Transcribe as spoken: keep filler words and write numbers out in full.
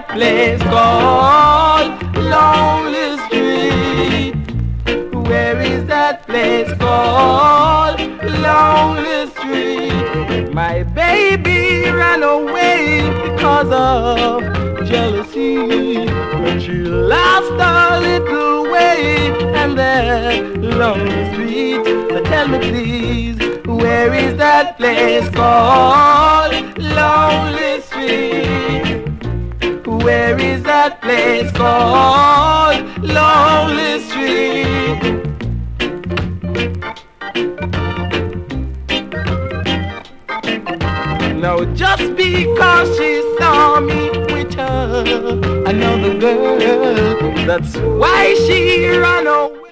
that place called Lonely Street? Where is that place called Lonely Street? My baby ran away because of jealousy. When she lost a little way and that lonely street. So tell me please, where is that place called Lonely Street? Where is that place called Lonely Street? Now just because she saw me with her another girl, that's why she ran away.